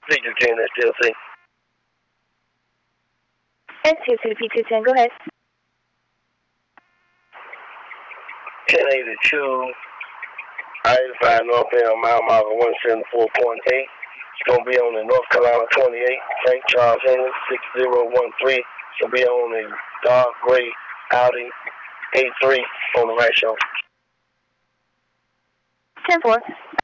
Figure 10 STLC. STLC-P210, go ahead. 1082, I-85 northbound, mile marker 174.8. It's going to be on the North Carolina 28, St. Charles, England, 6013. It's going to be on the dark gray Audi A3 on the right shoulder. 10-4.